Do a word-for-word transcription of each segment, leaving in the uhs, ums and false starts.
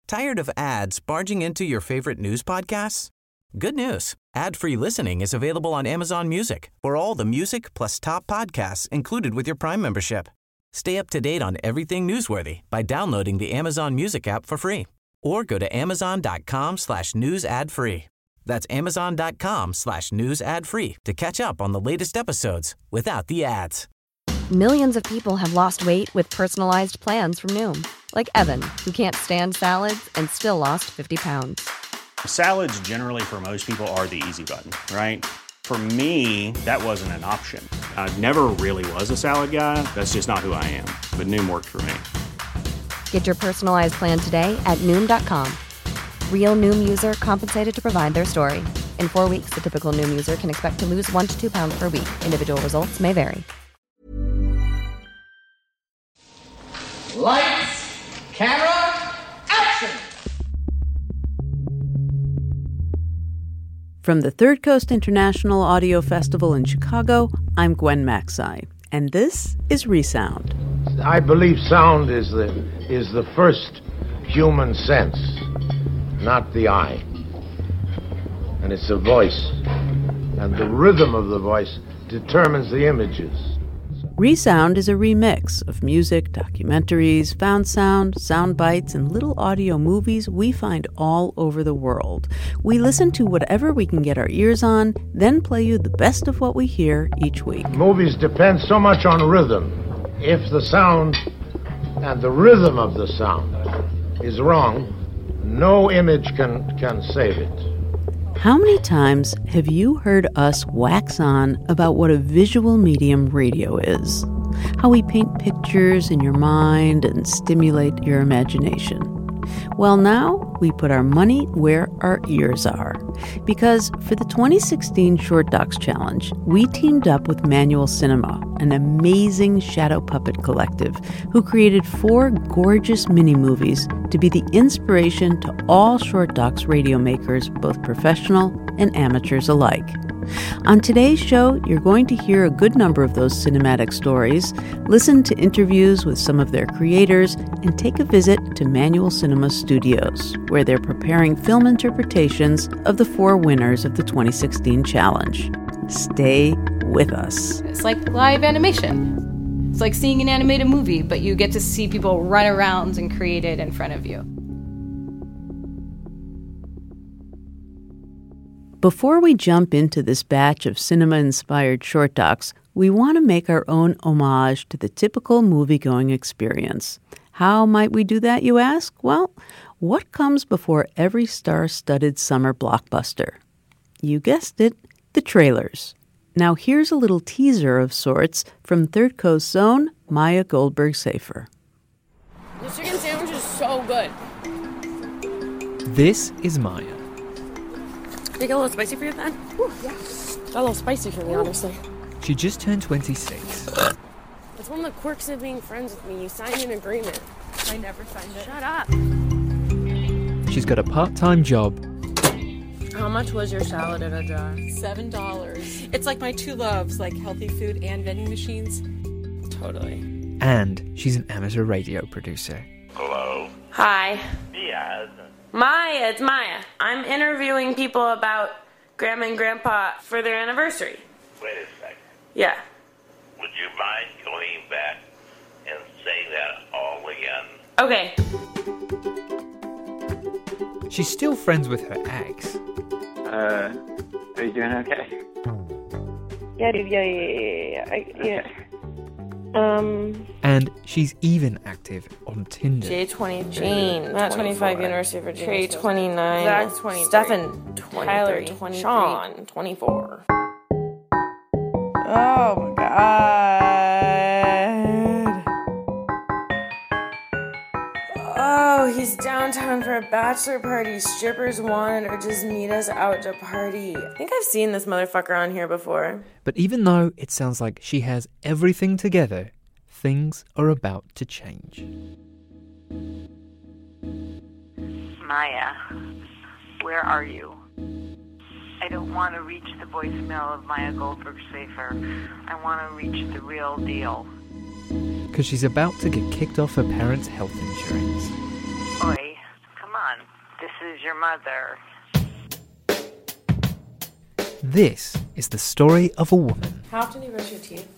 Tired of ads barging into your favorite news podcasts? Good news. Ad-free listening is available on Amazon Music for all the music plus top podcasts included with your Prime membership. Stay up to date on everything newsworthy by downloading the Amazon Music app for free or go to amazon.com slash news ad free. That's amazon.com slash news ad free to catch up on the latest episodes without the ads. Millions of people have lost weight with personalized plans from Noom. Like Evan, who can't stand salads and still lost fifty pounds. Salads generally for most people are the easy button, right? For me, that wasn't an option. I never really was a salad guy. That's just not who I am. But Noom worked for me. Get your personalized plan today at Noom dot com. Real Noom user compensated to provide their story. In four weeks, the typical Noom user can expect to lose one to two pounds per week. Individual results may vary. Lights, camera, action! From the Third Coast International Audio Festival in Chicago, I'm Gwen Macsai, and this is ReSound. I believe sound is the is the first human sense, not the eye. And it's the voice. And the rhythm of the voice determines the images. ReSound is a remix of music, documentaries, found sound, sound bites, and little audio movies we find all over the world. We listen to whatever we can get our ears on, then play you the best of what we hear each week. Movies depend so much on rhythm. If the sound and the rhythm of the sound is wrong, no image can, can save it. How many times have you heard us wax on about what a visual medium radio is? How we paint pictures in your mind and stimulate your imagination? Well, now we put our money where our ears are. Because for the twenty sixteen Short Docs Challenge, we teamed up with Manual Cinema, an amazing shadow puppet collective who created four gorgeous mini-movies to be the inspiration to all Short Docs radio makers, both professional and amateurs alike. On today's show, you're going to hear a good number of those cinematic stories, listen to interviews with some of their creators, and take a visit to Manual Cinema Studios, where they're preparing film interpretations of the four winners of the twenty sixteen challenge. Stay with us. It's like live animation. It's like seeing an animated movie, but you get to see people run around and create it in front of you. Before we jump into this batch of cinema-inspired short docs, we want to make our own homage to the typical movie-going experience. How might we do that, you ask? Well, what comes before every star-studded summer blockbuster? You guessed it, the trailers. Now here's a little teaser of sorts from Third Coast's own Maya Goldberg-Safer. The chicken sandwich is so good. This is Maya. Did it get a little spicy for you then? Ooh, yeah. Got a little spicy for me, honestly. She just turned twenty-six. It's one of the quirks of being friends with me. You signed an agreement. I never signed it. Shut up. She's got a part-time job. How much was your salad in a jar? Seven dollars. It's like my two loves, like healthy food and vending machines. Totally. And she's an amateur radio producer. Hello? Hi. Yes. Maya, it's Maya. I'm interviewing people about Grandma and Grandpa for their anniversary. Wait a second. Yeah. Would you mind going back and saying that all again? Okay. She's still friends with her ex. Uh, are you doing okay? Yeah, dude, yeah, yeah, yeah, yeah. I, yeah. Okay. Um. And she's even active on Tinder. J twenty, Jane, not twenty-five, University of Virginia. Trey, twenty-nine. Zach, twenty-three. Stefan, Tyler, twenty-three. Sean, twenty-four. Oh my god. Oh, he's downtown for a bachelor party. Strippers wanted or just meet us out to party. I think I've seen this motherfucker on here before. But even though it sounds like she has everything together, things are about to change. Maya, where are you? I don't want to reach the voicemail of Maya Goldberg-Safer. I want to reach the real deal. Because she's about to get kicked off her parents' health insurance. Oi, come on. on. This is your mother. This is the story of a woman. How often do you brush your teeth?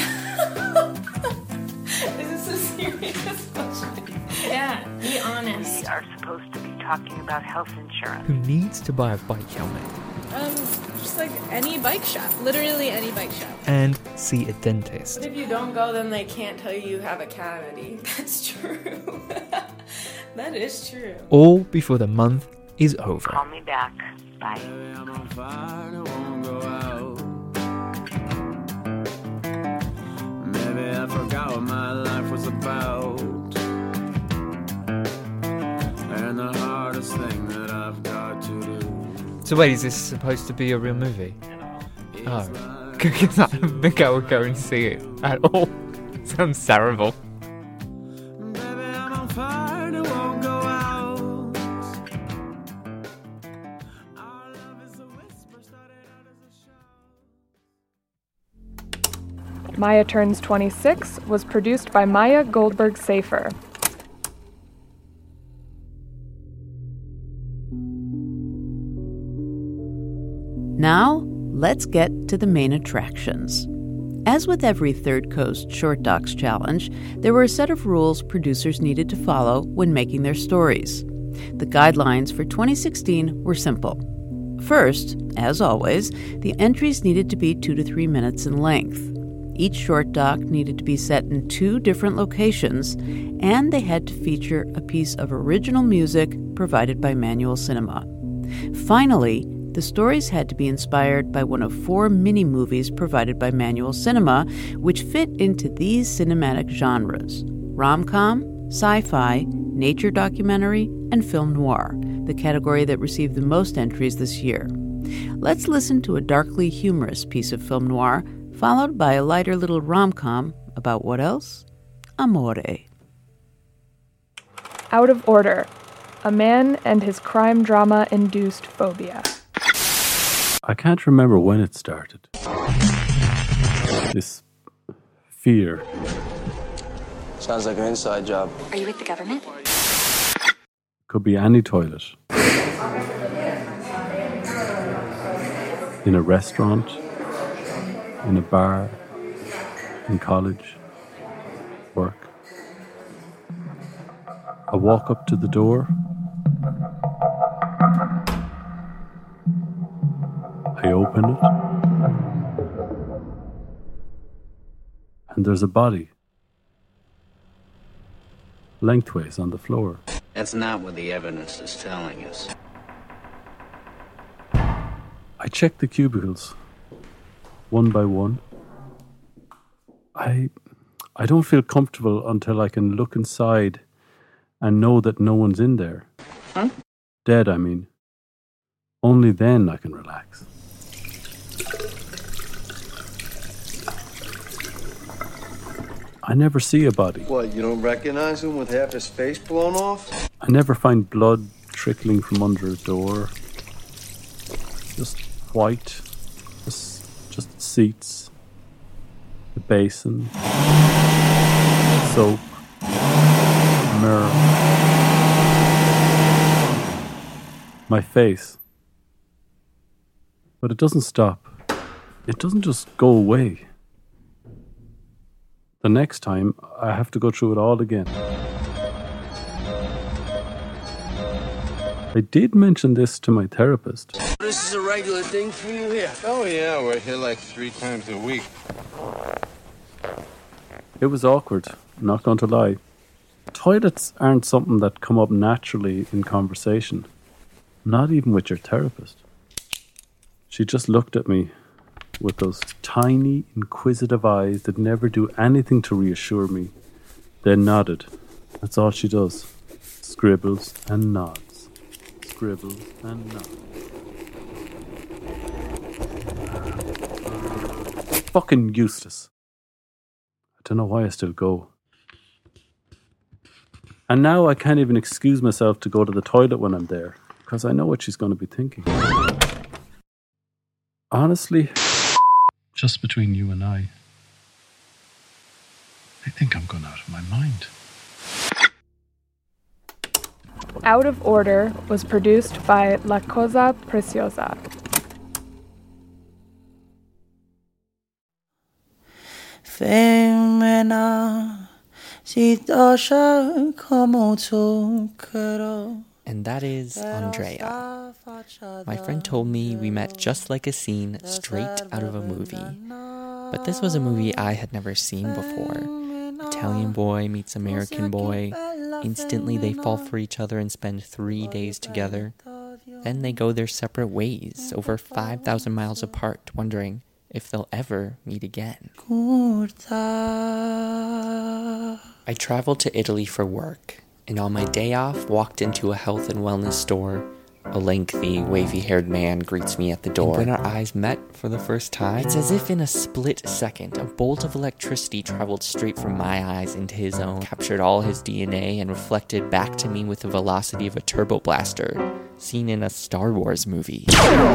Is this a serious question? Yeah, be honest. We are supposed to be talking about health insurance. Who needs to buy a bike helmet Um, just like any bike shop. Literally any bike shop. and see a dentist. But if you don't go, then they can't tell you you have a cavity. That's true. That is true. All before the month is over. Call me back. Bye. Maybe I forgot what my life was about. And the hardest thing that I've got to do. So wait, is this supposed to be a real movie? Oh. Because I don't think I would go and see it at all. Sounds terrible. Maya Turns twenty-six was produced by Maya Goldberg Safer. Now, let's get to the main attractions. As with every Third Coast Short Docs Challenge, there were a set of rules producers needed to follow when making their stories. The guidelines for twenty sixteen were simple. First, as always, the entries needed to be two to three minutes in length. Each short doc needed to be set in two different locations, and they had to feature a piece of original music provided by Manual Cinema. Finally, the stories had to be inspired by one of four mini-movies provided by Manual Cinema, which fit into these cinematic genres: rom-com, sci-fi, nature documentary, and film noir, the category that received the most entries this year. Let's listen to a darkly humorous piece of film noir, followed by a lighter little rom-com about what else? Amore. Out of Order. A man and his crime drama-induced phobia. I can't remember when it started. This fear. Sounds like an inside job. Are you with the government? Could be any toilet. In a restaurant, in a bar, in college, work. I walk up to the door. I open it. And there's a body. Lengthways on the floor. That's not what the evidence is telling us. I check the cubicles. One by one. I I don't feel comfortable until I can look inside and know that no one's in there. Huh? Dead, I mean. Only then I can relax. I never see a body. What, you don't recognize him with half his face blown off? I never find blood trickling from under a door. Just white. Just, just seats. A basin. Soap. Mirror. My face. But it doesn't stop. It doesn't just go away. The next time, I have to go through it all again. I did mention this to my therapist. This is a regular thing for you here. Oh, yeah, we're here like three times a week. It was awkward, not going to lie. Toilets aren't something that come up naturally in conversation. Not even with your therapist. She just looked at me with those tiny, inquisitive eyes that never do anything to reassure me, then nodded. That's all she does. Scribbles and nods. Scribbles and nods. Fucking useless. I don't know why I still go. And now I can't even excuse myself to go to the toilet when I'm there, because I know what she's going to be thinking. Honestly, just between you and I, I think I'm gone out of my mind. Out of Order was produced by La Cosa Preciosa. And that is Andrea. My friend told me we met just like a scene straight out of a movie. But this was a movie I had never seen before. Italian boy meets American boy. Instantly they fall for each other and spend three days together. Then they go their separate ways, over five thousand miles apart, wondering if they'll ever meet again. I traveled to Italy for work, and on my day off, walked into a health and wellness store. A lengthy, wavy-haired man greets me at the door. And when our eyes met for the first time, it's as if in a split second, a bolt of electricity traveled straight from my eyes into his own, captured all his D N A, and reflected back to me with the velocity of a turbo blaster, seen in a Star Wars movie.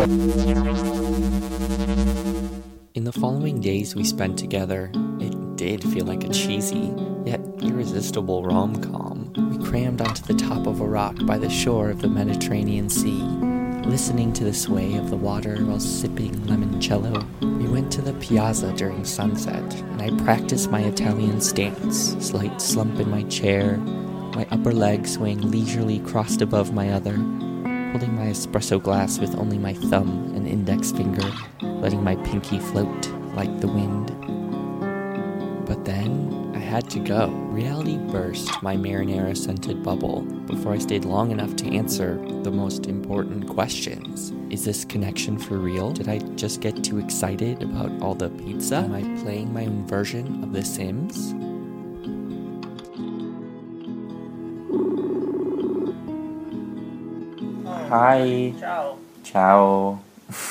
In the following days we spent together, it did feel like a cheesy, yet irresistible rom-com. We crammed onto the top of a rock by the shore of the Mediterranean Sea, listening to the sway of the water while sipping limoncello. We went to the piazza during sunset, and I practiced my Italian stance, slight slump in my chair, my upper leg swaying leisurely crossed above my other, holding my espresso glass with only my thumb and index finger, letting my pinky float like the wind. But then I had to go. Reality burst my marinara-scented bubble before I stayed long enough to answer the most important questions. Is this connection for real? Did I just get too excited about all the pizza? Am I playing my own version of The Sims? Hi. Ciao. Ciao.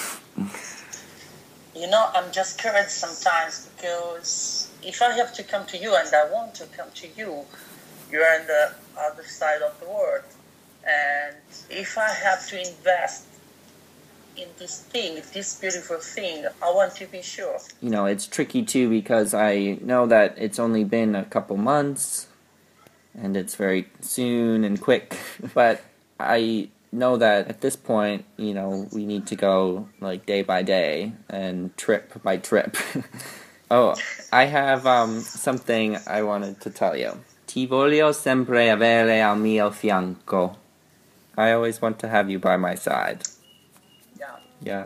You know, I'm just curious sometimes because if I have to come to you and I want to come to you, you're on the other side of the world. And if I have to invest in this thing, this beautiful thing, I want to be sure. You know, it's tricky too because I know that it's only been a couple months and it's very soon and quick. But I know that at this point, you know, we need to go like day by day and trip by trip. Oh, I have um something I wanted to tell you. Ti voglio sempre avere al mio fianco. I always want to have you by my side. Yeah. Yeah.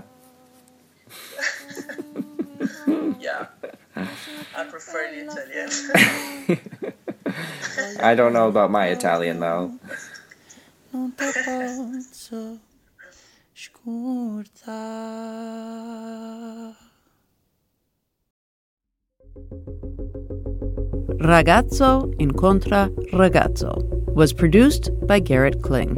Yeah. I prefer the Italian. I don't know about my Italian though. Non te posso scordare. Ragazzo Incontra Ragazzo was produced by Garrett Kling.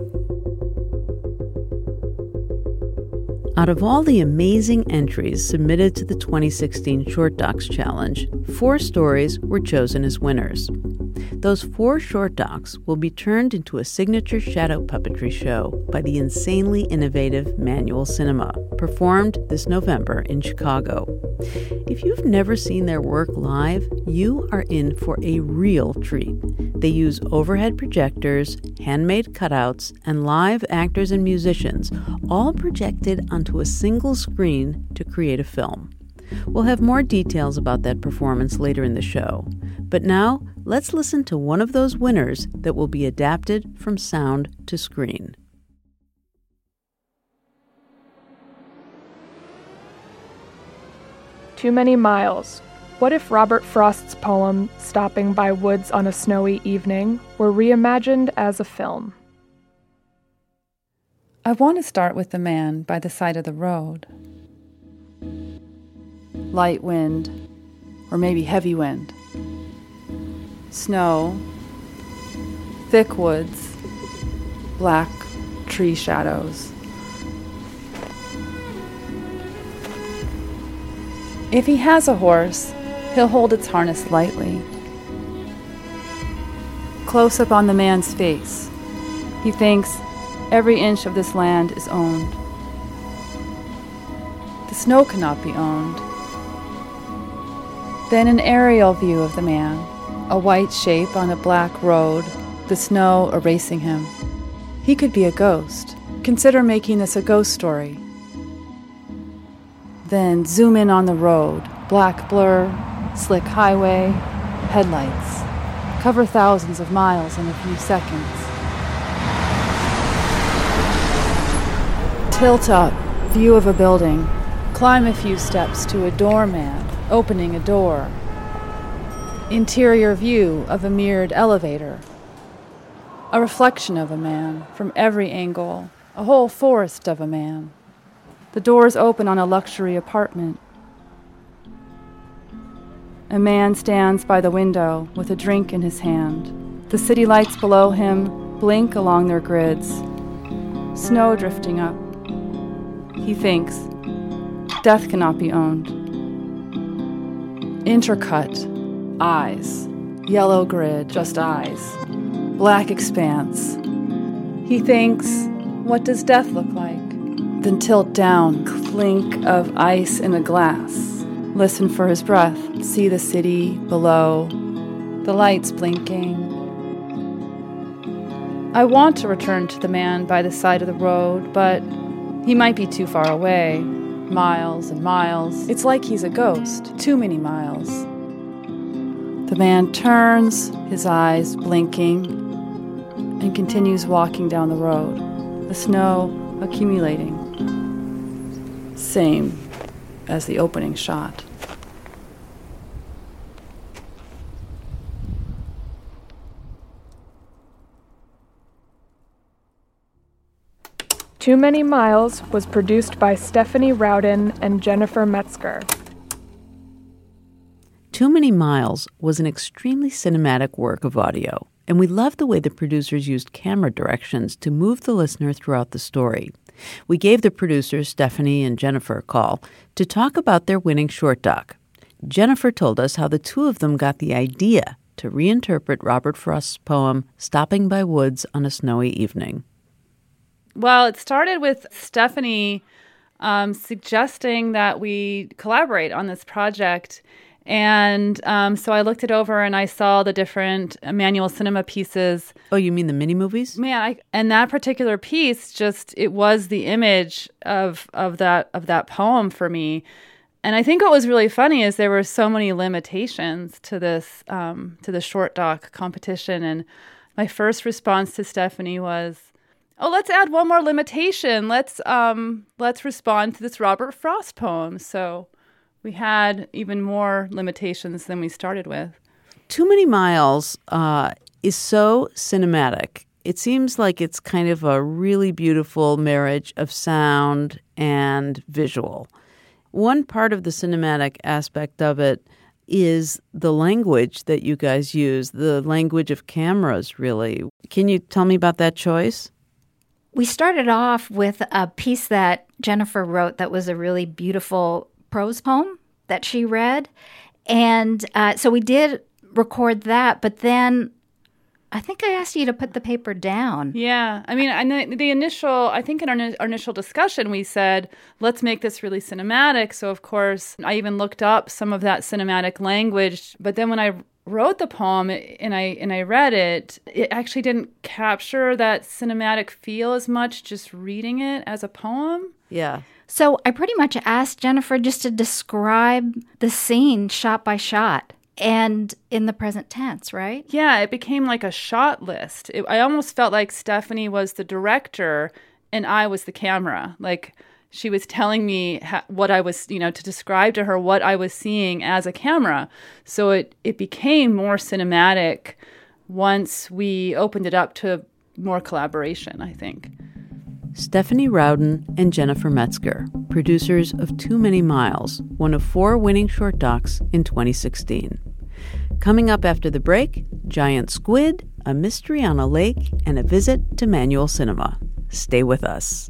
Out of all the amazing entries submitted to the twenty sixteen Short Docs Challenge, four stories were chosen as winners. Those four short docs will be turned into a signature shadow puppetry show by the insanely innovative Manual Cinema, performed this November in Chicago. If you've never seen their work live, you are in for a real treat. They use overhead projectors, handmade cutouts, and live actors and musicians, all projected onto a single screen to create a film. We'll have more details about that performance later in the show. But now, let's listen to one of those winners that will be adapted from sound to screen. Too Many Miles. What if Robert Frost's poem, Stopping by Woods on a Snowy Evening, were reimagined as a film? I want to start with the man by the side of the road. Light wind, or maybe heavy wind. Snow, thick woods, black tree shadows. If he has a horse, he'll hold its harness lightly. Close up on the man's face, he thinks every inch of this land is owned. The snow cannot be owned. Then an aerial view of the man, a white shape on a black road, the snow erasing him. He could be a ghost. Consider making this a ghost story. Then zoom in on the road. Black blur, slick highway, headlights. Cover thousands of miles in a few seconds. Tilt up, view of a building. Climb a few steps to a doorman, opening a door. Interior view of a mirrored elevator. A reflection of a man from every angle, a whole forest of a man. The doors open on a luxury apartment. A man stands by the window with a drink in his hand. The city lights below him blink along their grids. Snow drifting up. He thinks, death cannot be owned. Intercut, eyes. Yellow grid, just eyes. Black expanse. He thinks, what does death look like? Then tilt down, clink of ice in a glass. Listen for his breath. See the city below, the lights blinking. I want to return to the man by the side of the road, but he might be too far away. Miles and miles. It's like he's a ghost. Too many miles. The man turns, his eyes blinking, and continues walking down the road, the snow accumulating. Same as the opening shot. Too Many Miles was produced by Stephanie Rowden and Jennifer Metzger. Too Many Miles was an extremely cinematic work of audio, and we loved the way the producers used camera directions to move the listener throughout the story. We gave the producers, Stephanie and Jennifer, a call to talk about their winning short doc. Jennifer told us how the two of them got the idea to reinterpret Robert Frost's poem, Stopping by Woods on a Snowy Evening. Well, it started with Stephanie um, suggesting that we collaborate on this project. And um, so I looked it over and I saw the different manual cinema pieces. Oh, you mean the mini movies? Man, I, and that particular piece just, it was the image of of that of that poem for me. And I think what was really funny is there were so many limitations to this um, to the short doc competition. And my first response to Stephanie was, oh, let's add one more limitation. Let's um, let's respond to this Robert Frost poem. So we had even more limitations than we started with. Too Many Miles uh, is so cinematic. It seems like it's kind of a really beautiful marriage of sound and visual. One part of the cinematic aspect of it is the language that you guys use, the language of cameras, really. Can you tell me about that choice? We started off with a piece that Jennifer wrote that was a really beautiful prose poem that she read. And uh, so we did record that, but then I think I asked you to put the paper down. Yeah. I mean, and the, the initial, I think in our, our initial discussion, we said, let's make this really cinematic. So, of course, I even looked up some of that cinematic language. But then when I wrote the poem and I and I read it, it actually didn't capture that cinematic feel as much just reading it as a poem. Yeah. So I pretty much asked Jennifer just to describe the scene shot by shot and in the present tense, right? Yeah, it became like a shot list. It, I almost felt like Stephanie was the director and I was the camera. Like she was telling me ha- what I was, you know, to describe to her what I was seeing as a camera. So it, it became more cinematic once we opened it up to more collaboration, I think. Stephanie Rowden and Jennifer Metzger, producers of Too Many Miles, one of four winning short docs in twenty sixteen. Coming up after the break, Giant Squid, a mystery on a lake, and a visit to manual cinema. Stay with us.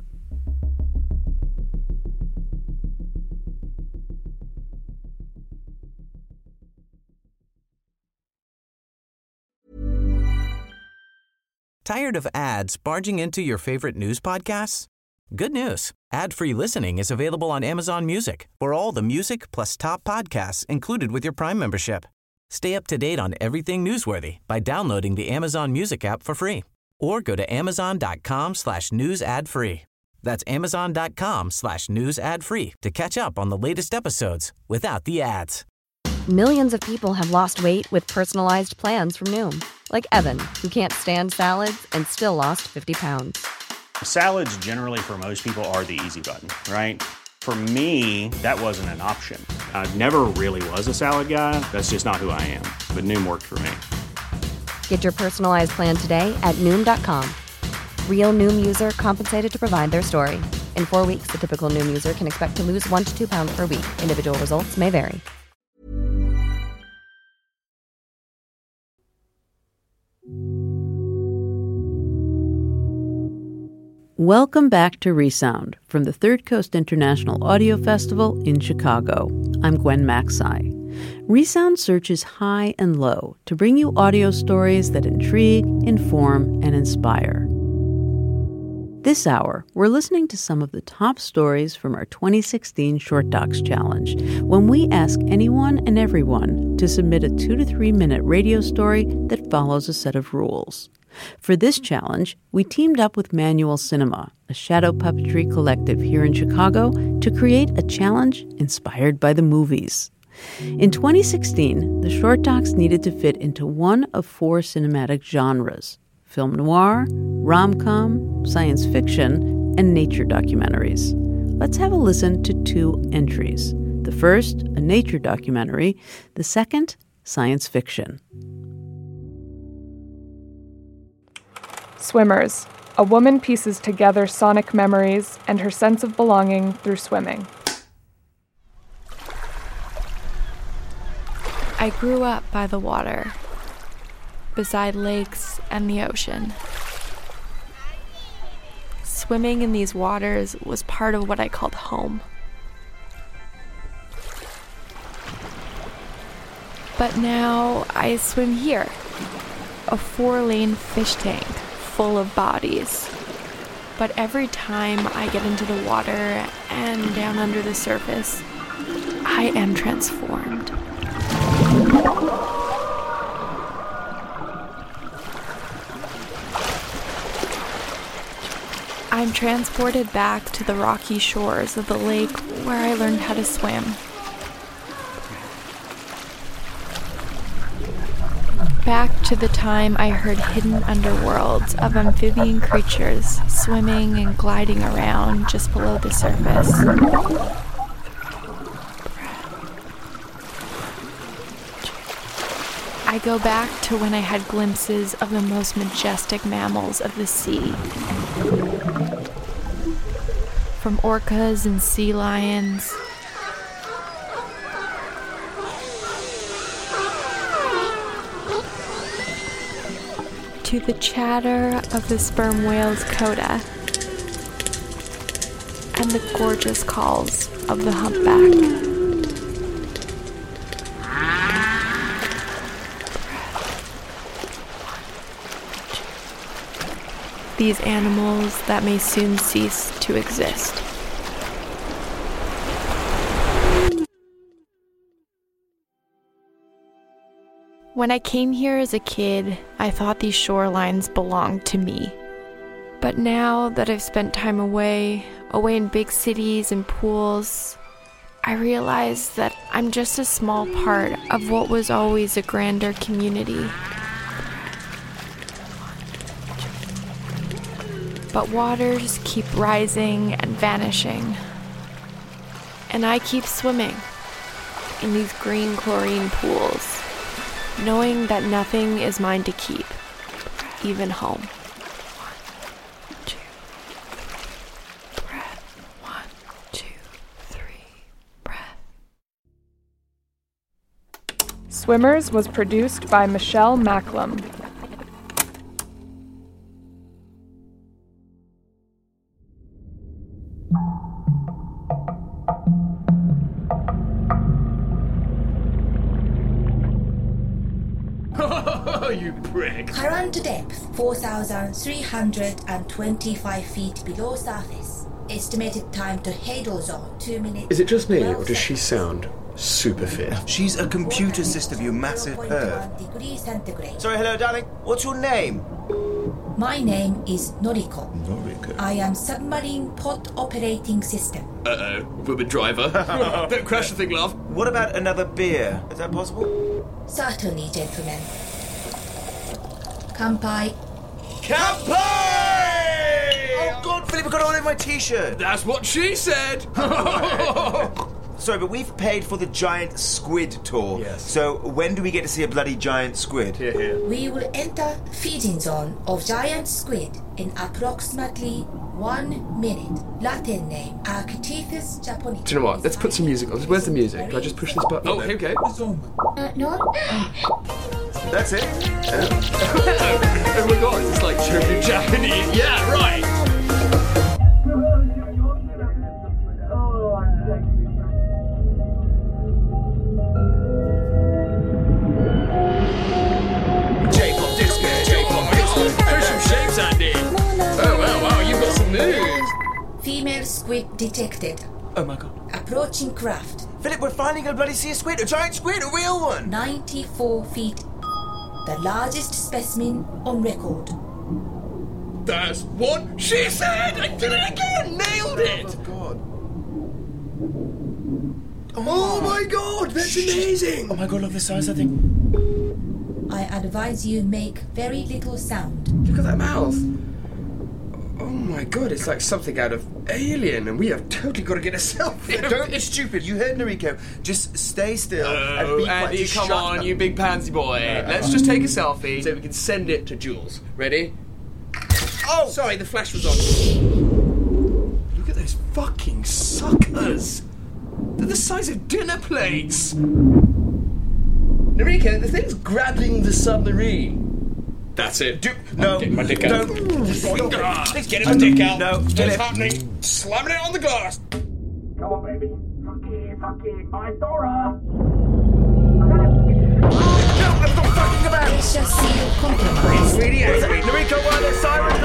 Tired of ads barging into your favorite news podcasts? Good news. Ad-free listening is available on Amazon Music for all the music plus top podcasts included with your Prime membership. Stay up to date on everything newsworthy by downloading the Amazon Music app for free or go to amazon.com slash news ad free. That's amazon.com slash news ad free to catch up on the latest episodes without the ads. Millions of people have lost weight with personalized plans from Noom. Like Evan, who can't stand salads and still lost fifty pounds. Salads generally for most people are the easy button, right? For me, that wasn't an option. I never really was a salad guy. That's just not who I am. But Noom worked for me. Get your personalized plan today at Noom dot com. Real Noom user compensated to provide their story. In four weeks, the typical Noom user can expect to lose one to two pounds per week. Individual results may vary. Welcome back to Resound from the Third Coast International Audio Festival in Chicago. I'm Gwen Macsai. Resound searches high and low to bring you audio stories that intrigue, inform, and inspire. This hour, we're listening to some of the top stories from our twenty sixteen Short Docs Challenge, when we ask anyone and everyone to submit a two to three minute radio story that follows a set of rules. For this challenge, we teamed up with Manual Cinema, a shadow puppetry collective here in Chicago, to create a challenge inspired by the movies. In twenty sixteen, the Short Docs needed to fit into one of four cinematic genres: film noir, rom-com, science fiction, and nature documentaries. Let's have a listen to two entries. The first, a nature documentary. The second, science fiction. Swimmers. A woman pieces together sonic memories and her sense of belonging through swimming. I grew up by the water, beside lakes and the ocean. Swimming in these waters was part of what I called home. But now I swim here, a four-lane fish tank full of bodies. But every time I get into the water and down under the surface, I am transformed. I'm transported back to the rocky shores of the lake where I learned how to swim. Back to the time I heard hidden underworlds of amphibian creatures swimming and gliding around just below the surface. I go back to when I had glimpses of the most majestic mammals of the sea. From orcas and sea lions, to the chatter of the sperm whale's coda and the gorgeous calls of the humpback. These animals that may soon cease to exist. When I came here as a kid, I thought these shorelines belonged to me. But now that I've spent time away, away in big cities and pools, I realize that I'm just a small part of what was always a grander community. But waters keep rising and vanishing. And I keep swimming in these green chlorine pools, knowing that nothing is mine to keep, even home. One, two, breath. One, two, three, breath. Swimmers was produced by Michelle Macklem. You prick. Current depth four thousand three hundred twenty-five feet below surface. Estimated time to Hadal zone two minutes. Is it just me, or does she sound super fit? She's a computer system, you massive perv. Degrees centigrade. Sorry, hello, darling. What's your name? My name is Noriko. Noriko. I am submarine pod operating system. Uh-oh, woman driver. Don't crash the thing, love. What about another beer? Is that possible? Certainly, gentlemen. Kampai. Kampai! Oh, God, Philip, I got it all in my T-shirt. That's what she said. Sorry, but we've paid for the giant squid tour. Yes. So when do we get to see a bloody giant squid? Here, here. We will enter feeding zone of giant squid in approximately one minute. Latin name, Architeuthis japonicus. Do you know what? Let's put some music on. Where's the music? Can I just push this button? Oh, here we go. Uh, no? That's it. Oh my God, it's like German Japanese. Yeah, right. Female squid detected. Oh my God. Approaching craft. Philip, we're finally going to bloody see a squid. A giant squid, a real one. ninety-four feet. The largest specimen on record. That's what she said! I did it again! Nailed it! Oh, God. Oh, my God, that's amazing! Oh, my God, look the size of that thing. I advise you make very little sound. Look at that mouth. Oh, my God, it's like something out of Alien, and we have totally got to get a selfie. Don't be stupid. You heard Noriko. Just stay still Oh, and be quiet. Andy, Just come shut on, up. you big pansy boy. Uh, Let's just take a selfie so we can send it to Jules. Ready? Oh! Sorry, the flash was on. Look at those fucking suckers. They're the size of dinner plates. Noriko, the thing's grabbing the submarine. That's it. Do, no. Get my dick out. No. Let's get his dick out. No. What's happening? Slamming it on the glass. Come on, baby. Fuck it, fuck it. Find Dora. No, let's not fucking about. Pressure seal compromised. Really angry. Noriko, why are there sirens?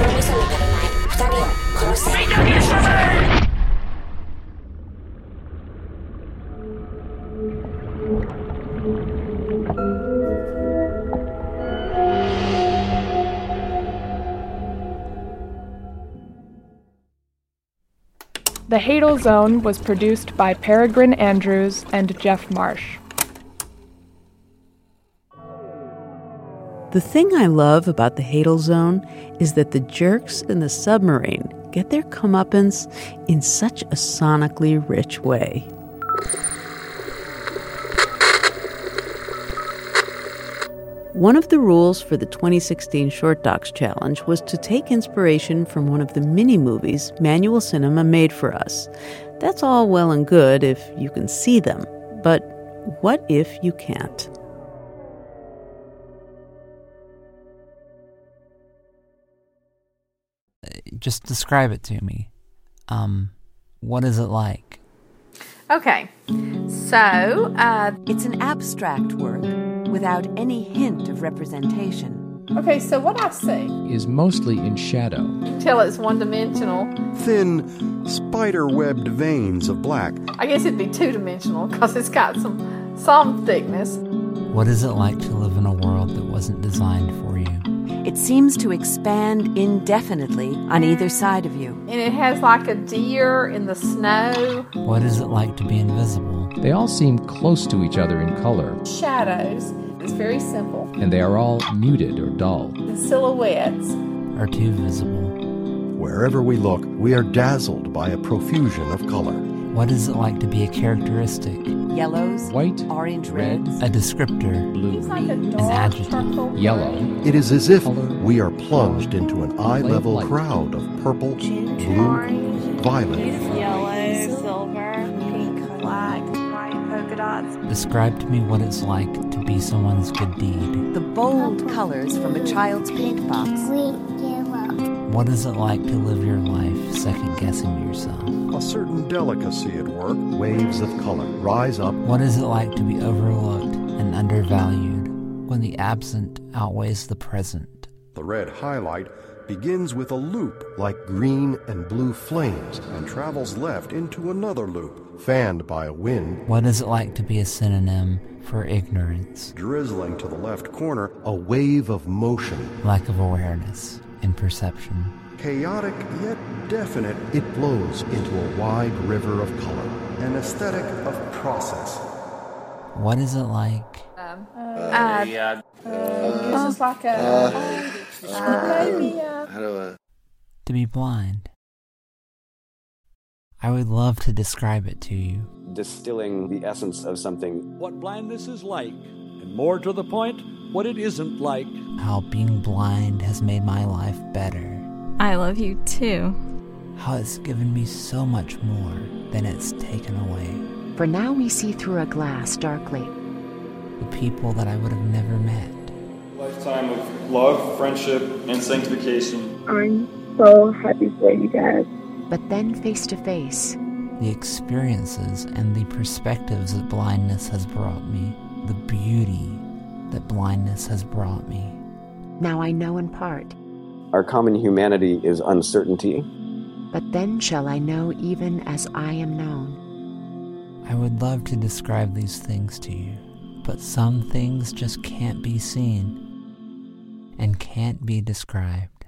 The Hadal Zone was produced by Peregrine Andrews and Jeff Marsh. The thing I love about the Hadal Zone is that the jerks in the submarine get their comeuppance in such a sonically rich way. One of the rules for the twenty sixteen Short Docs Challenge was to take inspiration from one of the mini-movies Manual Cinema made for us. That's all well and good if you can see them, but what if you can't? Just describe it to me. Um, what is it like? Okay, so uh, it's an abstract work without any hint of representation. Okay, so what I see is mostly in shadow. Until it's one-dimensional. Thin, spider-webbed veins of black. I guess it'd be two-dimensional because it's got some some thickness. What is it like to live in a world that wasn't designed for you? It seems to expand indefinitely on either side of you. And it has like a deer in the snow. What is it like to be invisible? They all seem close to each other in color. Shadows. It's very simple. And they are all muted or dull. The silhouettes are too visible. Wherever we look, we are dazzled by a profusion of color. What is it like to be a characteristic? Yellows, white, orange, red, reds, a descriptor, blue, like a an adjective, purple, yellow. It is as if we are plunged into an eye-level crowd of purple, blue, orange, violet, yellow, silver, pink, black, white polka dots. Describe to me what it's like to be someone's good deed. The bold colors from a child's paint box. What is it like to live your life second-guessing yourself? A certain delicacy at work. Waves of color rise up. What is it like to be overlooked and undervalued when the absent outweighs the present? The red highlight begins with a loop like green and blue flames and travels left into another loop, fanned by a wind. What is it like to be a synonym for ignorance? Drizzling to the left corner, a wave of motion. Lack of awareness and perception. Chaotic yet definite, it flows into a wide river of color, an aesthetic of process. What is it like? Um, uh, Uh, yeah. uh, this is like a. Uh, uh, maybe. Uh, How do I? To be blind. I would love to describe it to you. Distilling the essence of something. What blindness is like, and more to the point, what it isn't like. How being blind has made my life better. I love you too. How it's given me so much more than it's taken away. For now we see through a glass darkly. The people that I would have never met. Lifetime of love, friendship, and sanctification. I'm so happy for you guys. But then face to face. The experiences and the perspectives that blindness has brought me. The beauty that blindness has brought me. Now I know in part. Our common humanity is uncertainty. But then shall I know even as I am known. I would love to describe these things to you, but some things just can't be seen and can't be described.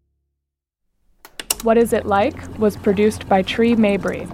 What Is It Like was produced by Tree Mabry.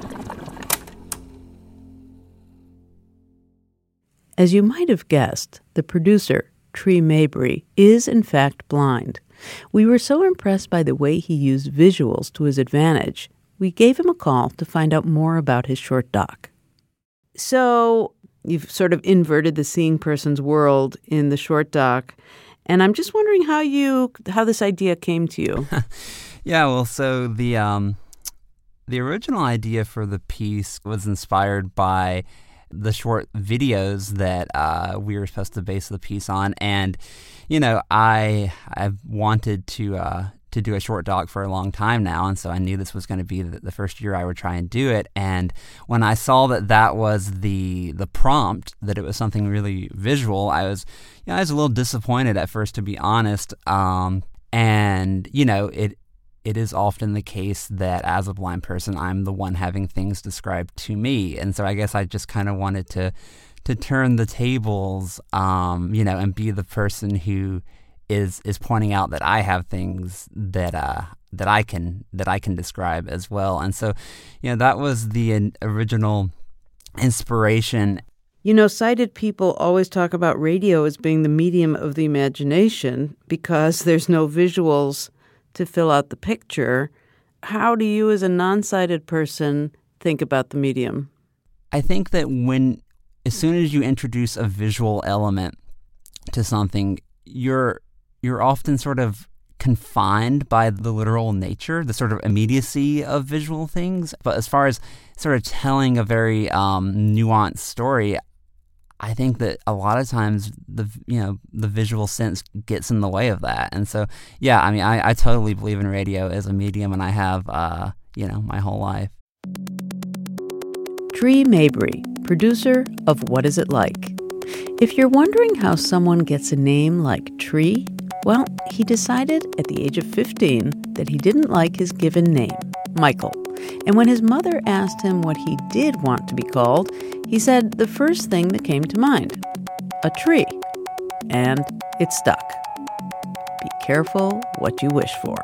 As you might have guessed, the producer, Tree Mabry, is in fact blind. We were so impressed by the way he used visuals to his advantage, we gave him a call to find out more about his short doc. So you've sort of inverted the seeing person's world in the short doc, and I'm just wondering how you how this idea came to you. Yeah, well, so the um, the original idea for the piece was inspired by the short videos that uh, we were supposed to base the piece on, and you know, I I've wanted to uh, to do a short doc for a long time now, and so I knew this was going to be the, the first year I would try and do it. And when I saw that that was the the prompt, that it was something really visual, I was you know, I was a little disappointed at first, to be honest. Um, and you know, it. It is often the case that as a blind person, I'm the one having things described to me. And so I guess I just kind of wanted to to turn the tables, um, you know, and be the person who is is pointing out that I have things that uh, that I can that I can describe as well. And so, you know, that was the original inspiration. You know, sighted people always talk about radio as being the medium of the imagination because there's no visuals to fill out the picture. How do you as a non-sighted person think about the medium? I think that when, as soon as you introduce a visual element to something, you're you're often sort of confined by the literal nature, the sort of immediacy of visual things. But as far as sort of telling a very um, nuanced story, I think that a lot of times the you know the visual sense gets in the way of that. And so, yeah, I mean, I, I totally believe in radio as a medium, and I have, uh, you know, my whole life. Tree Mabry, producer of What Is It Like? If you're wondering how someone gets a name like Tree, well, he decided at the age of fifteen that he didn't like his given name, Michael. And when his mother asked him what he did want to be called, he said the first thing that came to mind, a tree. And it stuck. Be careful what you wish for.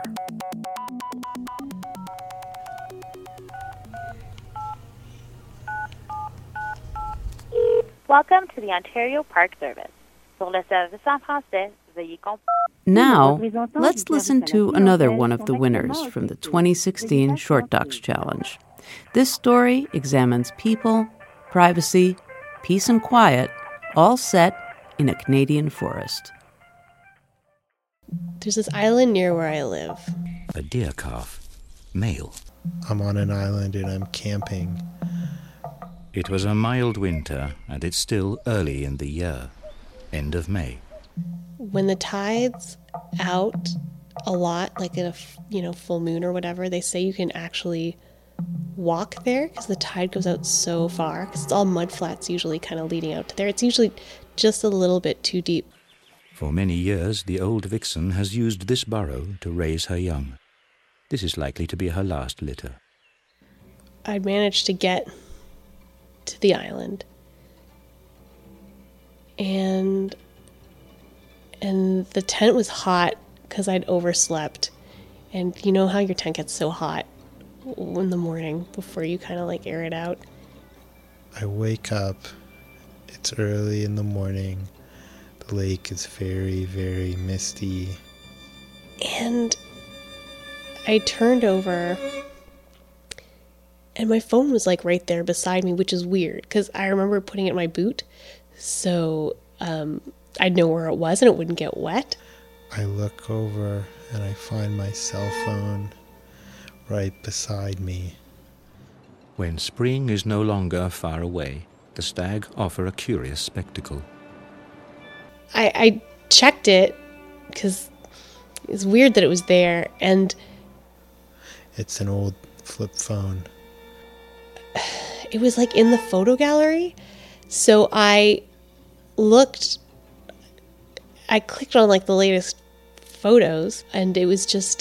Welcome to the Ontario Park Service. Pour le service en français, veuillez comp- Now, let's listen to another one of the winners from the twenty sixteen Short Docs Challenge. This story examines people, privacy, peace and quiet, all set in a Canadian forest. There's this island near where I live. A deer calf, male. I'm on an island and I'm camping. It was a mild winter, and it's still early in the year, end of May. When the tide's out a lot, like at a you know full moon or whatever, they say you can actually walk there because the tide goes out so far. Because it's all mud flats usually kind of leading out to there. It's usually just a little bit too deep. For many years, the old vixen has used this burrow to raise her young. This is likely to be her last litter. I'd managed to get to the island. And and the tent was hot because I'd overslept. And you know how your tent gets so hot in the morning before you kind of like air it out? I wake up. It's early in the morning. The lake is very, very misty. And I turned over, and my phone was like right there beside me, which is weird because I remember putting it in my boot, so um, I'd know where it was and it wouldn't get wet. I look over and I find my cell phone right beside me. When spring is no longer far away, the stag offer a curious spectacle. I, I checked it because it's weird that it was there, and it's an old flip phone. It was like in the photo gallery, so I looked, I clicked on like the latest photos, and it was just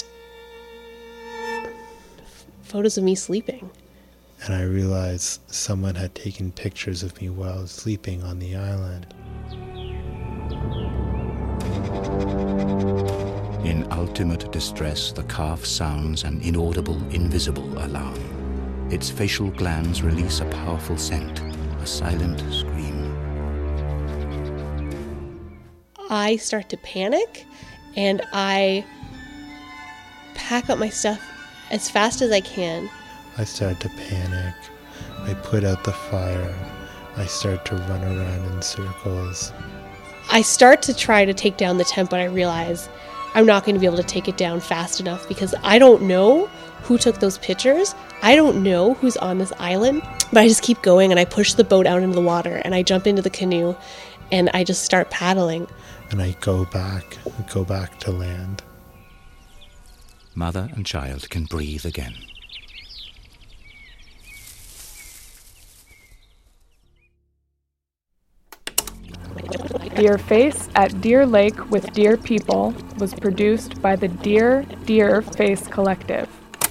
photos of me sleeping. And I realized someone had taken pictures of me while I was sleeping on the island. In ultimate distress, the calf sounds an inaudible, invisible alarm. Its facial glands release a powerful scent, a silent scream. I start to panic, and I pack up my stuff as fast as I can. I start to panic. I put out the fire. I start to run around in circles. I start to try to take down the tent, but I realize I'm not going to be able to take it down fast enough because I don't know who took those pictures. I don't know who's on this island, but I just keep going, and I push the boat out into the water, and I jump into the canoe, and I just start paddling. And I go back, go back to land. Mother and child can breathe again. Deer Face at Deer Lake with Deer People was produced by the Deer Deer Face Collective.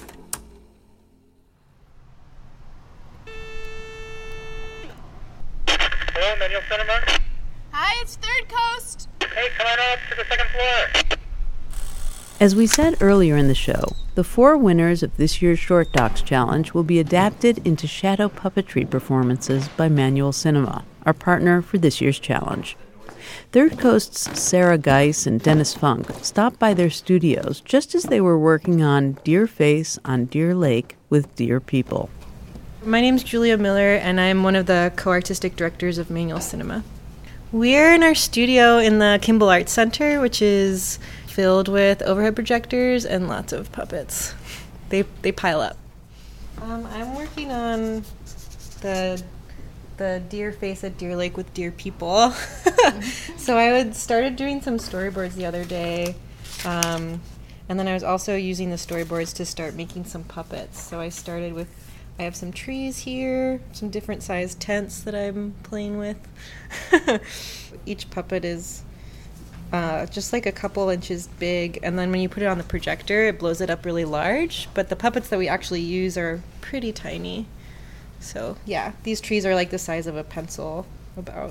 Hello, Manual Cinema. Hi, it's Third Coast. Hey, come on up to the second floor. As we said earlier in the show, the four winners of this year's Short Docs Challenge will be adapted into shadow puppetry performances by Manual Cinema, our partner for this year's challenge. Third Coast's Sarah Geis and Dennis Funk stopped by their studios just as they were working on Deer Face on Deer Lake with Deer People. My name's Julia Miller, and I'm one of the co-artistic directors of Manual Cinema. We're in our studio in the Kimball Arts Center, which is filled with overhead projectors and lots of puppets. They they pile up. Um, I'm working on the the Deer Face at Deer Lake with Deer People. So I would started doing some storyboards the other day, um, and then I was also using the storyboards to start making some puppets. So I started with, I have some trees here, some different sized tents that I'm playing with. Each puppet is uh, just like a couple inches big, and then when you put it on the projector, it blows it up really large, but the puppets that we actually use are pretty tiny. So yeah, these trees are like the size of a pencil, about.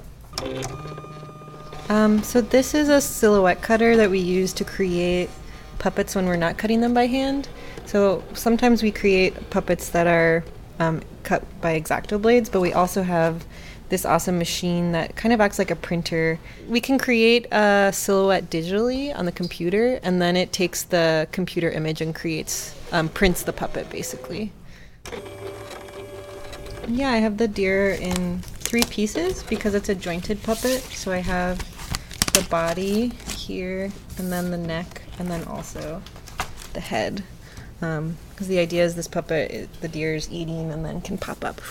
Um, so this is a silhouette cutter that we use to create puppets when we're not cutting them by hand. So sometimes we create puppets that are um, cut by X-Acto blades, but we also have this awesome machine that kind of acts like a printer. We can create a silhouette digitally on the computer, and then it takes the computer image and creates, um, prints the puppet basically. Yeah, I have the deer in three pieces because it's a jointed puppet. So I have the body here, and then the neck, and then also the head. Because um, the idea is this puppet, it, the deer is eating and then can pop up.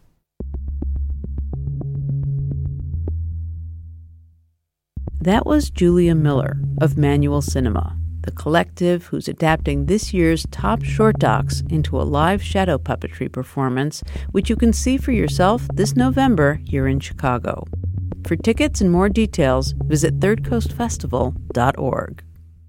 That was Julia Miller of Manual Cinema, the collective who's adapting this year's top short docs into a live shadow puppetry performance, which you can see for yourself this November here in Chicago. For tickets and more details, visit third coast festival dot org.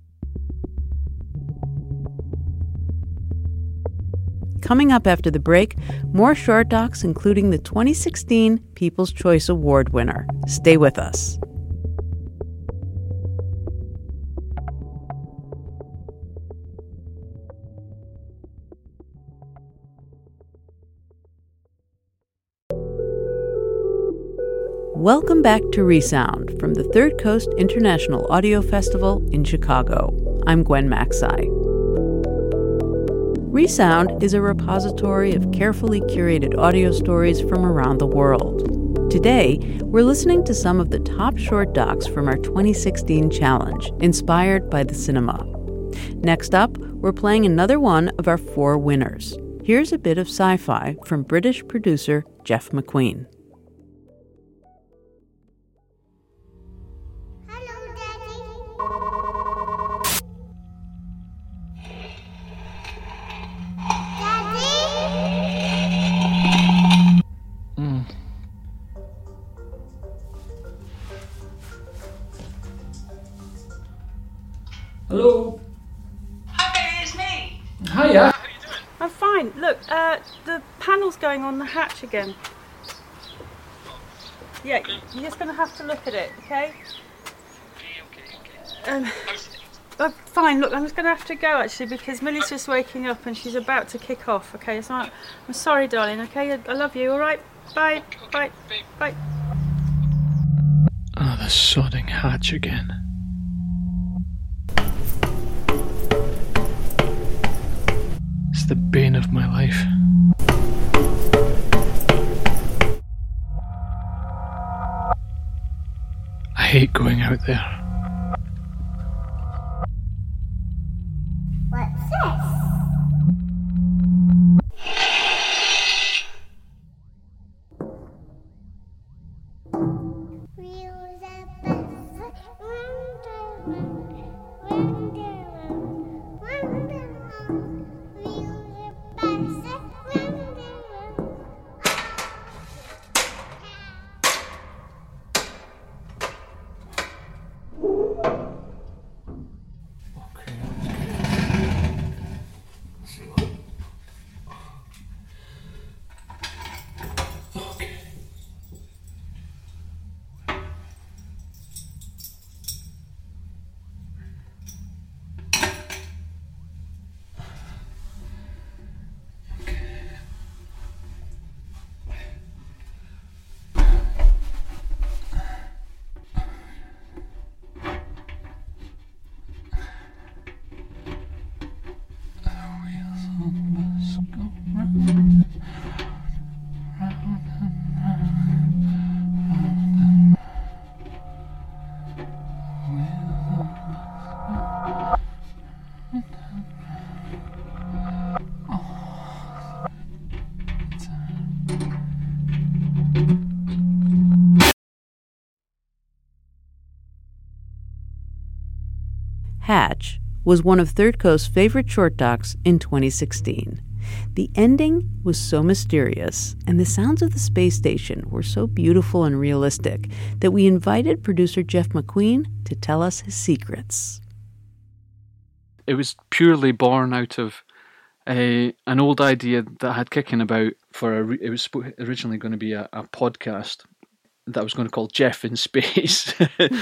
Coming up after the break, more short docs, including the twenty sixteen People's Choice Award winner. Stay with us. Welcome back to Resound from the Third Coast International Audio Festival in Chicago. I'm Gwen Macsai. Resound is a repository of carefully curated audio stories from around the world. Today, we're listening to some of the top short docs from our twenty sixteen challenge, inspired by the cinema. Next up, we're playing another one of our four winners. Here's a bit of sci-fi from British producer Jeff McQueen. Hello. Hi, it's me. Hiya. How are you doing? I'm fine. Look, uh, the panel's going on the hatch again. Yeah, you're just going to have to look at it, okay? Um, uh, fine, look, I'm just going to have to go, actually, because Millie's just waking up and she's about to kick off, okay? So I'm, I'm sorry, darling, okay? I, I love you, all right? Bye, bye, bye. Oh, the sodding hatch again. It's the bane of my life. I hate going out there. What's this? Hatch was one of Third Coast's favorite short docs in twenty sixteen. The ending was so mysterious, and the sounds of the space station were so beautiful and realistic that we invited producer Jeff McQueen to tell us his secrets. It was purely born out of a, an old idea that I had kicking about for a, it was originally going to be a, a podcast that I was going to call Jeff in Space.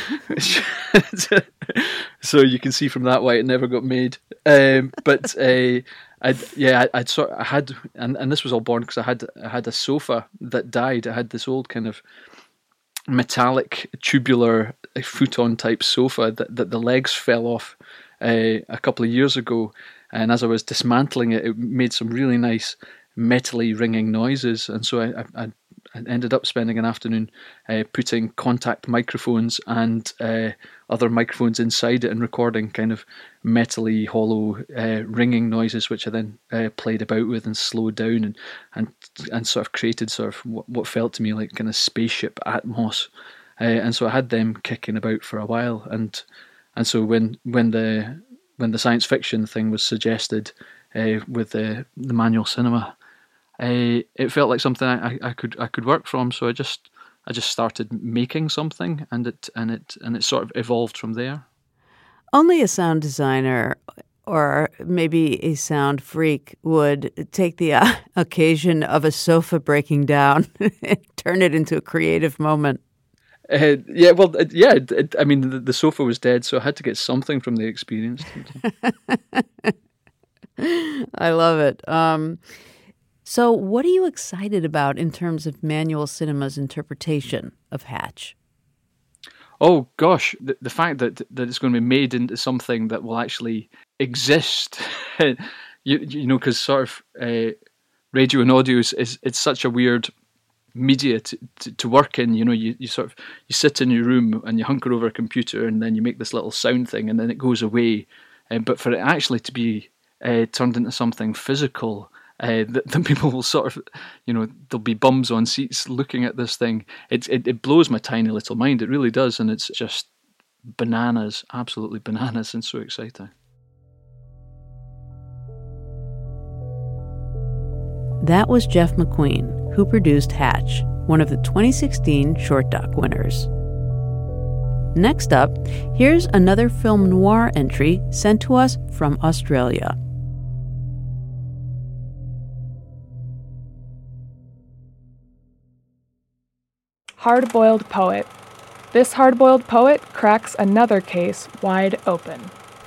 So you can see from that why it never got made. Um, but uh, I yeah, I, I'd sort I had and, and this was all born because I had I had a sofa that died. I had this old kind of metallic tubular futon type sofa that, that the legs fell off uh, a couple of years ago, and as I was dismantling it, it made some really nice metally ringing noises, and so I, I, I ended up spending an afternoon uh, putting contact microphones and uh, other microphones inside it and recording kind of metally hollow uh, ringing noises, which I then uh, played about with and slowed down and and and sort of created sort of what, what felt to me like kind of spaceship atmos, uh, and so I had them kicking about for a while, and and so when when the when the science fiction thing was suggested uh, with the the manual cinema, Uh, it felt like something I, I could I could work from, so I just I just started making something, and it and it and it sort of evolved from there. Only a sound designer or maybe a sound freak would take the uh, occasion of a sofa breaking down and turn it into a creative moment. Uh, yeah, well, it, yeah. It, it, I mean, the, the sofa was dead, so I had to get something from the experience. I love it. Um, so what are you excited about in terms of Manual Cinema's interpretation of Hatch? Oh, gosh, the, the fact that that it's going to be made into something that will actually exist, you, you know, because sort of uh, radio and audio is, is it's such a weird media to, to, to work in. You know, you, you sort of you sit in your room and you hunker over a computer and then you make this little sound thing and then it goes away. Uh, but for it actually to be uh, turned into something physical, uh, that, that people will sort of, you know, there'll be bums on seats looking at this thing. It, it it blows my tiny little mind. It really does, and it's just bananas, absolutely bananas, and so exciting. That was Jeff McQueen, who produced Hatch, one of the twenty sixteen Short Doc winners. Next up, here's another film noir entry sent to us from Australia. Hard-boiled poet. This hard-boiled poet cracks another case wide open.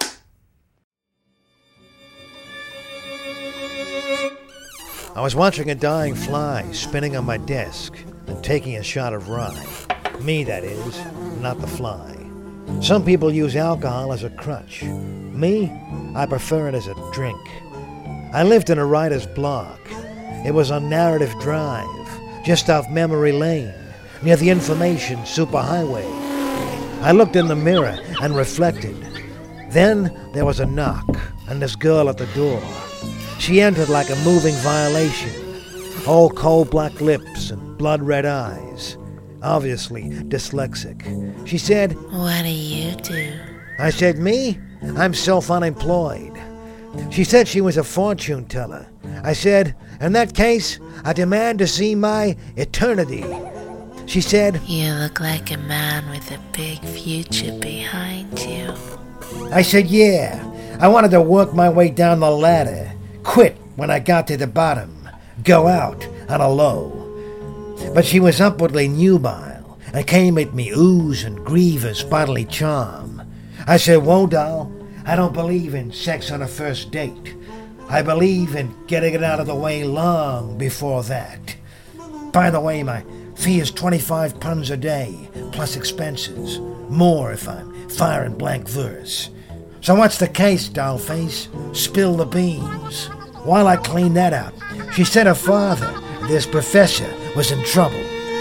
I was watching a dying fly spinning on my desk and taking a shot of rye. Me, that is, not the fly. Some people use alcohol as a crutch. Me, I prefer it as a drink. I lived in a writer's block. It was on Narrative Drive, just off Memory Lane, near the Information Superhighway. I looked in the mirror and reflected. Then there was a knock, and this girl at the door. She entered like a moving violation, all coal black lips and blood-red eyes, obviously dyslexic. She said, "What do you do?" I said, "Me? I'm self-unemployed." She said she was a fortune teller. I said, "In that case, I demand to see my eternity." She said, "You look like a man with a big future behind you." I said, "Yeah, I wanted to work my way down the ladder, quit when I got to the bottom, go out on a low." But she was upwardly nubile and came at me ooze and grievous bodily charm. I said, "Whoa, doll, I don't believe in sex on a first date. I believe in getting it out of the way long before that. By the way, my fee is twenty-five pounds a day, plus expenses. More if I'm firing blank verse. So what's the case, dollface? Spill the beans." While I cleaned that up, she said her father, this professor, was in trouble.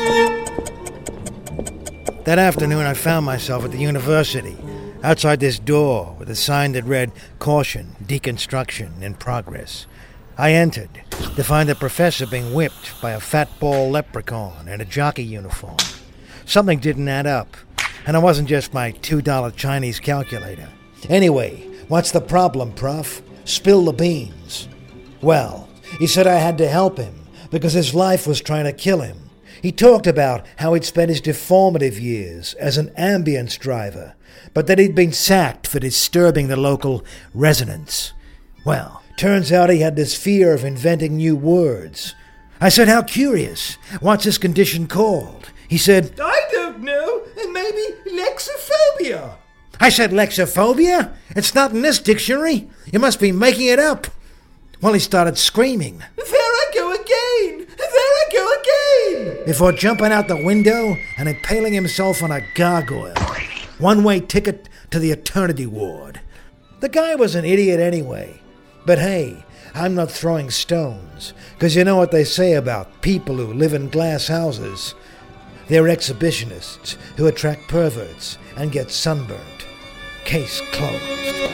That afternoon, I found myself at the university, outside this door with a sign that read, "Caution, deconstruction in progress." I entered to find the professor being whipped by a fat ball leprechaun in a jockey uniform. Something didn't add up, and it wasn't just my two dollar Chinese calculator. Anyway, what's the problem, Prof? Spill the beans. Well, he said I had to help him because his life was trying to kill him. He talked about how he'd spent his deformative years as an ambulance driver, but that he'd been sacked for disturbing the local residents. Well, turns out he had this fear of inventing new words. I said, "How curious. What's this condition called?" He said, "I don't know, maybe lexophobia." I said, "Lexophobia? It's not in this dictionary. You must be making it up." Well, he started screaming, "There I go again! There I go again!" before jumping out the window and impaling himself on a gargoyle. One-way ticket to the eternity ward. The guy was an idiot anyway. But hey, I'm not throwing stones, because you know what they say about people who live in glass houses. They're exhibitionists who attract perverts and get sunburned. Case closed.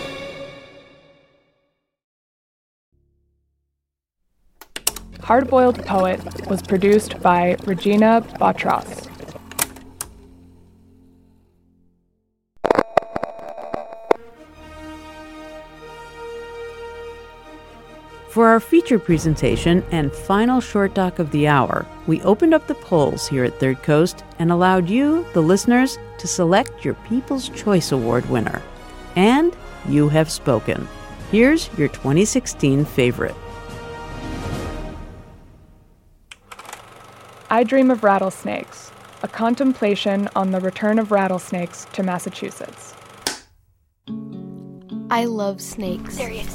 Hard-Boiled Poet was produced by Regina Batras. For our feature presentation and final short doc of the hour, we opened up the polls here at Third Coast and allowed you, the listeners, to select your People's Choice Award winner. And you have spoken. Here's your twenty sixteen favorite. I Dream of Rattlesnakes, a contemplation on the return of rattlesnakes to Massachusetts. I love snakes. There he is.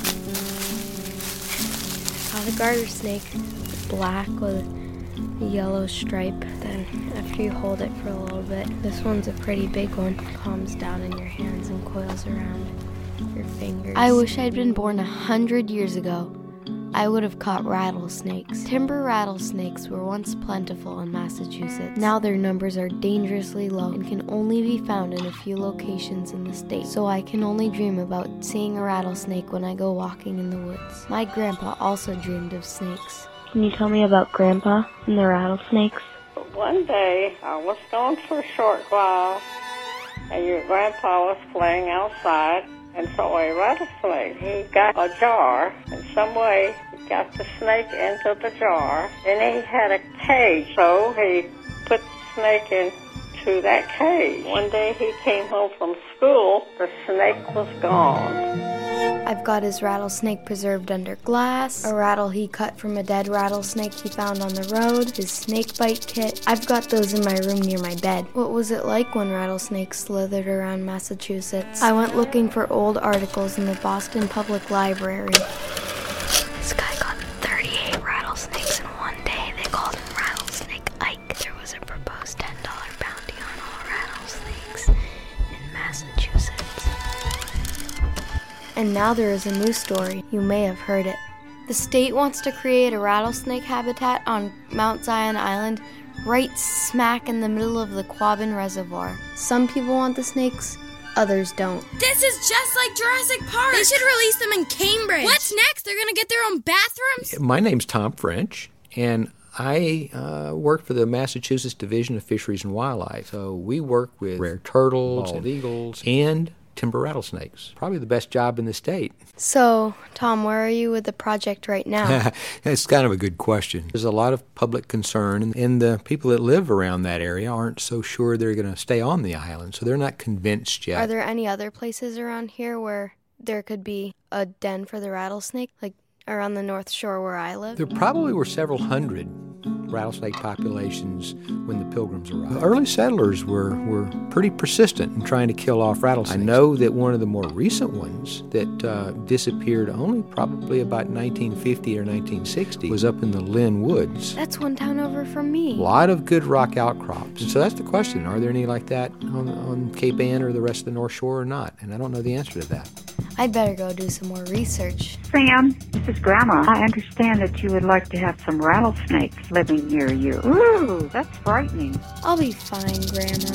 Saw the garter snake, black with a yellow stripe. Then after you hold it for a little bit, this one's a pretty big one. Calms down in your hands and coils around your fingers. I wish I'd been born a hundred years ago. I would have caught rattlesnakes. Timber rattlesnakes were once plentiful in Massachusetts. Now their numbers are dangerously low and can only be found in a few locations in the state. So I can only dream about seeing a rattlesnake when I go walking in the woods. My grandpa also dreamed of snakes. Can you tell me about Grandpa and the rattlesnakes? One day I was gone for a short while, and your grandpa was playing outside and saw a rattlesnake. He got a jar, and some way he got the snake into the jar. Then he had a cage, so he put the snake into that cage. One day he came home from school, the snake was gone. I've got his rattlesnake preserved under glass, a rattle he cut from a dead rattlesnake he found on the road, his snake bite kit. I've got those in my room near my bed. What was it like when rattlesnakes slithered around Massachusetts? I went looking for old articles in the Boston Public Library. This guy got thirty-eight rattlesnakes in one day. They called him Rattlesnake Ike. There was a proposed ten dollars bounty on all rattlesnakes in Massachusetts. And now there is a new story. You may have heard it. The state wants to create a rattlesnake habitat on Mount Zion Island, right smack in the middle of the Quabbin Reservoir. Some people want the snakes, others don't. This is just like Jurassic Park. They should release them in Cambridge. What's next? They're going to get their own bathrooms? My name's Tom French, and I uh, work for the Massachusetts Division of Fisheries and Wildlife. So we work with rare turtles, bald eagles, and timber rattlesnakes. Probably the best job in the state. So, Tom, where are you with the project right now? It's kind of a good question. There's a lot of public concern, and the people that live around that area aren't so sure they're going to stay on the island, so they're not convinced yet. Are there any other places around here where there could be a den for the rattlesnake, like around the North Shore where I live? There probably were several hundred rattlesnake populations when the Pilgrims arrived. The early settlers were, were pretty persistent in trying to kill off rattlesnakes. I know that one of the more recent ones that uh, disappeared only probably about nineteen fifty or nineteen sixty was up in the Lynn Woods. That's one town over from me. A lot of good rock outcrops. And so that's the question. Are there any like that on, on Cape Ann or the rest of the North Shore or not? And I don't know the answer to that. I'd better go do some more research. Sam, this is Grandma. I understand that you would like to have some rattlesnakes living near you. Ooh, that's frightening. I'll be fine, Grandma.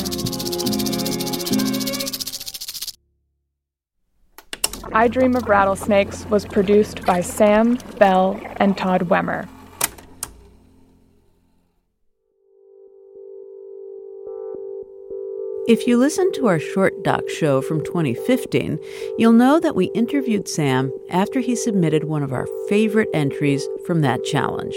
I Dream of Rattlesnakes was produced by Sam, Bell, and Todd Wemmer. If you listened to our short doc show from twenty fifteen, you'll know that we interviewed Sam after he submitted one of our favorite entries from that challenge.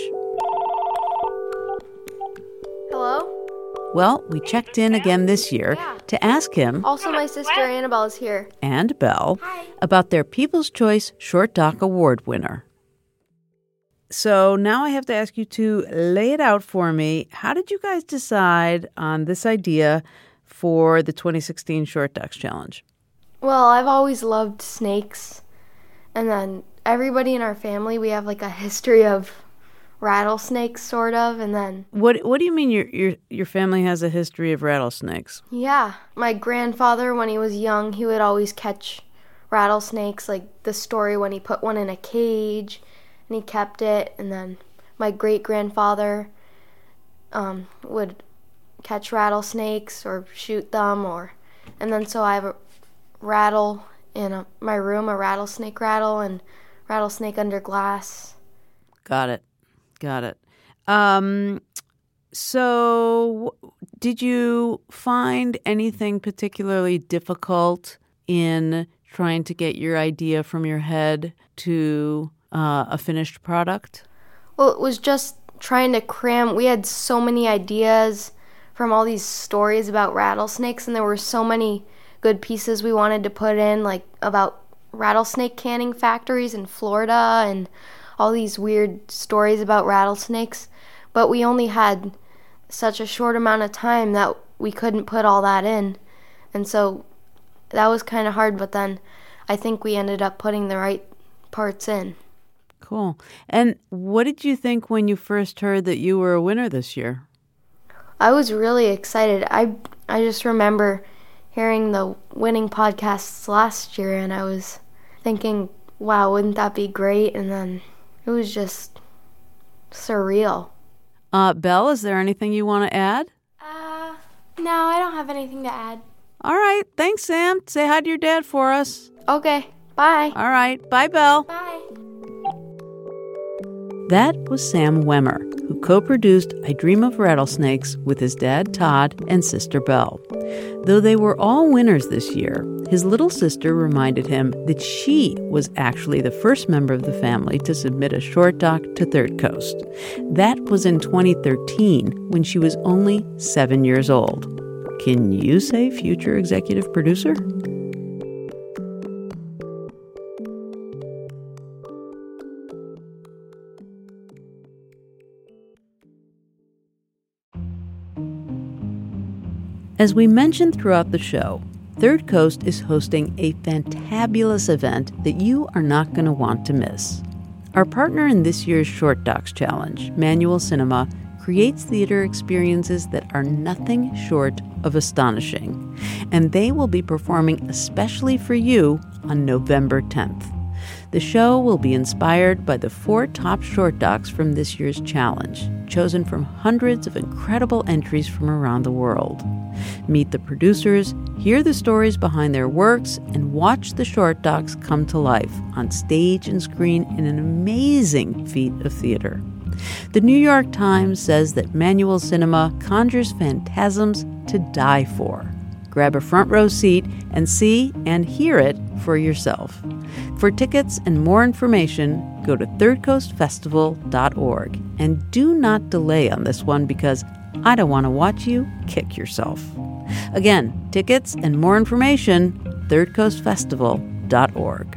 Hello? Well, we checked in again this year Yeah. to ask him, Also, my sister Annabelle is here. and Belle, about their People's Choice Short Doc Award winner. So now I have to ask you to lay it out for me. How did you guys decide on this idea for the twenty sixteen Short Docs Challenge? Well, I've always loved snakes. And then everybody in our family, we have like a history of rattlesnakes, sort of. And then, What What do you mean your your your family has a history of rattlesnakes? yeah, my grandfather, when he was young, he would always catch rattlesnakes, like the story when he put one in a cage and he kept it. And then my great-grandfather um, would catch rattlesnakes or shoot them, or and then so I have a rattle in a, my room, a rattlesnake rattle, and rattlesnake under glass. Got it. Got it. Um, so did you find anything particularly difficult in trying to get your idea from your head to uh, a finished product? Well, it was just trying to cram. We had so many ideas from all these stories about rattlesnakes, and there were so many good pieces we wanted to put in, like about rattlesnake canning factories in Florida and all these weird stories about rattlesnakes. But we only had such a short amount of time that we couldn't put all that in. And so that was kind of hard, but then I think we ended up putting the right parts in. Cool. And what did you think when you first heard that you were a winner this year? I was really excited. I I just remember hearing the winning podcasts last year, and I was thinking, wow, wouldn't that be great? And then it was just surreal. Uh, Belle, is there anything you want to add? Uh, no, I don't have anything to add. All right. Thanks, Sam. Say hi to your dad for us. Okay. Bye. All right. Bye, Belle. Bye. That was Sam Wemmer, who co-produced I Dream of Rattlesnakes with his dad, Todd, and sister Belle. Though they were all winners this year, his little sister reminded him that she was actually the first member of the family to submit a short doc to Third Coast. That was in twenty thirteen, when she was only seven years old. Can you say future executive producer? As we mentioned throughout the show, Third Coast is hosting a fantabulous event that you are not going to want to miss. Our partner in this year's Short Docs Challenge, Manual Cinema, creates theater experiences that are nothing short of astonishing, and they will be performing especially for you on November tenth. The show will be inspired by the four top short docs from this year's challenge, chosen from hundreds of incredible entries from around the world. Meet the producers, hear the stories behind their works, and watch the short docs come to life on stage and screen in an amazing feat of theater. The New York Times says that Manual Cinema conjures phantasms to die for. Grab a front row seat and see and hear it for yourself. For tickets and more information, go to third coast festival dot org. And do not delay on this one, because I don't want to watch you kick yourself. Again, tickets and more information, third coast festival dot org.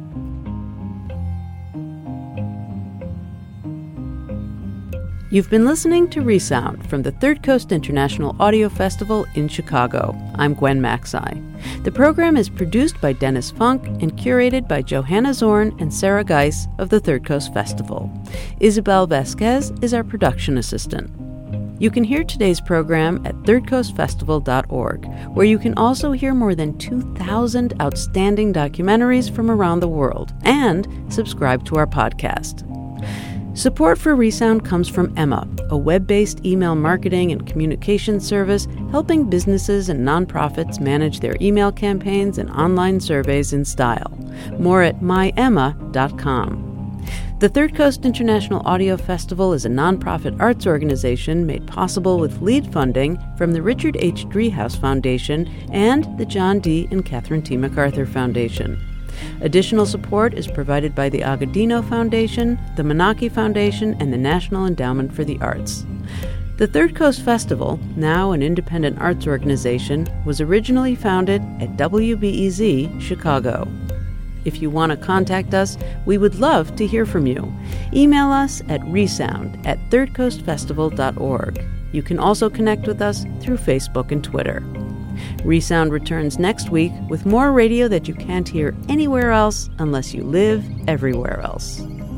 You've been listening to Resound from the Third Coast International Audio Festival in Chicago. I'm Gwen Macsai. The program is produced by Dennis Funk and curated by Johanna Zorn and Sarah Geis of the Third Coast Festival. Isabel Vasquez is our production assistant. You can hear today's program at third coast festival dot org, where you can also hear more than two thousand outstanding documentaries from around the world, and subscribe to our podcast. Support for Resound comes from Emma, a web-based email marketing and communication service helping businesses and nonprofits manage their email campaigns and online surveys in style. More at my emma dot com. The Third Coast International Audio Festival is a nonprofit arts organization made possible with lead funding from the Richard H. Driehaus Foundation and the John D. and Catherine T. MacArthur Foundation. Additional support is provided by the Agudino Foundation, the Menaki Foundation, and the National Endowment for the Arts. The Third Coast Festival, now an independent arts organization, was originally founded at W B E Z Chicago. If you want to contact us, we would love to hear from you. Email us at resound at third coast festival dot org. You can also connect with us through Facebook and Twitter. Resound returns next week with more radio that you can't hear anywhere else unless you live everywhere else.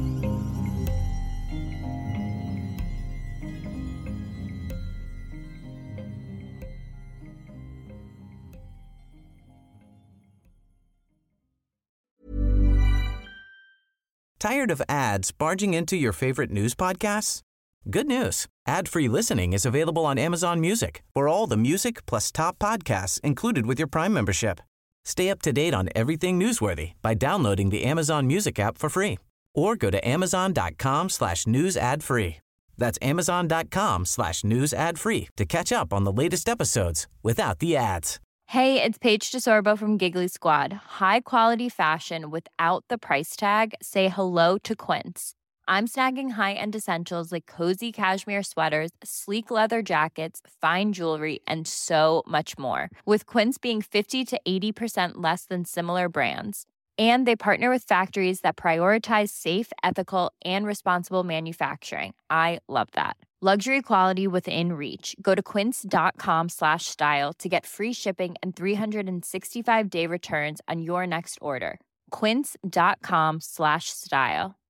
Tired of ads barging into your favorite news podcasts? Good news. Ad-free listening is available on Amazon Music for all the music plus top podcasts included with your Prime membership. Stay up to date on everything newsworthy by downloading the Amazon Music app for free or go to amazon.com slash news ad free. That's amazon.com slash news ad free to catch up on the latest episodes without the ads. Hey, it's Paige DeSorbo from Giggly Squad. High quality fashion without the price tag. Say hello to Quince. I'm snagging high-end essentials like cozy cashmere sweaters, sleek leather jackets, fine jewelry, and so much more. With Quince being fifty to eighty percent less than similar brands. And they partner with factories that prioritize safe, ethical, and responsible manufacturing. I love that. Luxury quality within reach. Go to quince.com slash style to get free shipping and three sixty-five day returns on your next order. Quince.com slash style.